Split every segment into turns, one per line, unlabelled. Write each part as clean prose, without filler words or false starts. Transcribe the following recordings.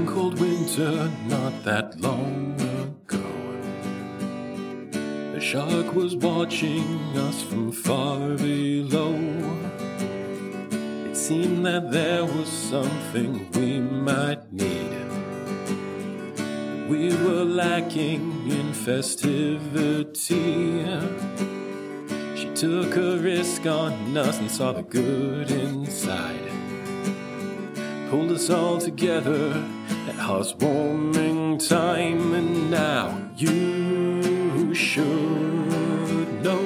one cold winter not that long ago, a shark was watching us from far below. It seemed that there was something we might need. We were lacking in festivity. She took a risk on us and saw the good inside. Pulled us all together at housewarming time. And now you should know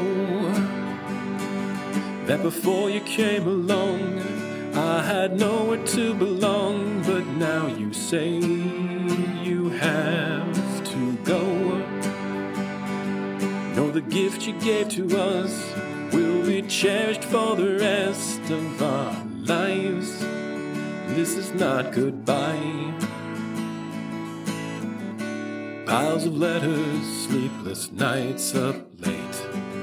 that before you came along, I had nowhere to belong. But now you say you have to go. Know the gift you gave to us will be cherished for the rest of our lives. This is not goodbye. Piles of letters, sleepless nights up late,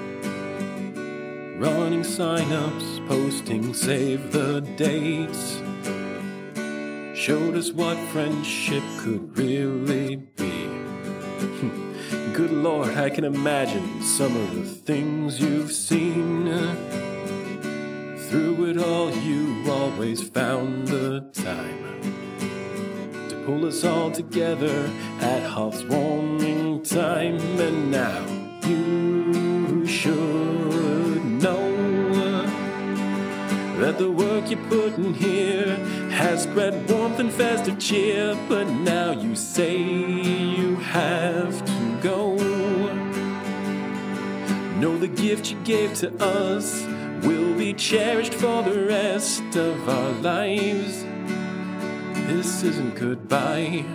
running sign-ups, posting save the dates, showed us what friendship could really be. Good Lord, I can imagine some of the things you've seen. Through it all, you always found the time to pull us all together at housewarming time. And now you should know that the work you put in here has spread warmth and festive cheer. But now you say you have to go. Know the gift you gave to us will be cherished for the rest of our lives. This isn't goodbye.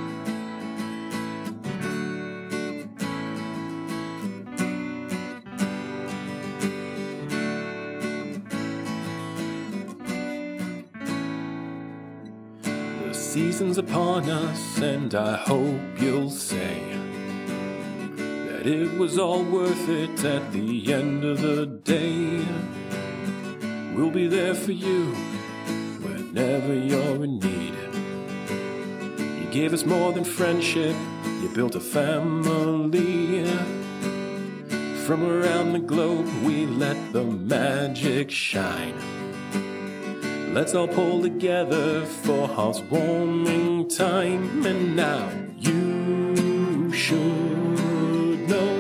The season's upon us, and I hope you'll say that it was all worth it at the end of the day. We'll be there for you whenever you're in need. You gave us more than friendship, you built a family. From around the globe we let the magic shine. Let's all pull together for housewarming time. And now you should know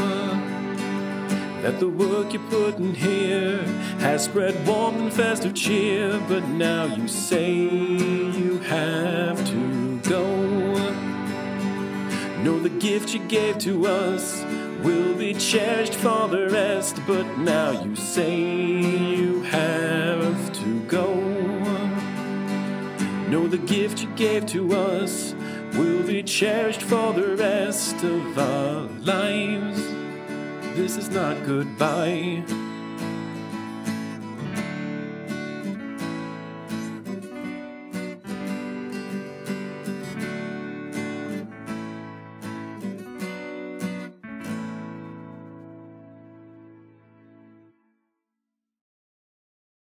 that the work you put in here has spread warmth and festive cheer. But now you say you have to go. Know the gift you gave to us will be cherished for the rest. But now you say you have to go. Know the gift you gave to us will be cherished for the rest of our lives. This is not goodbye.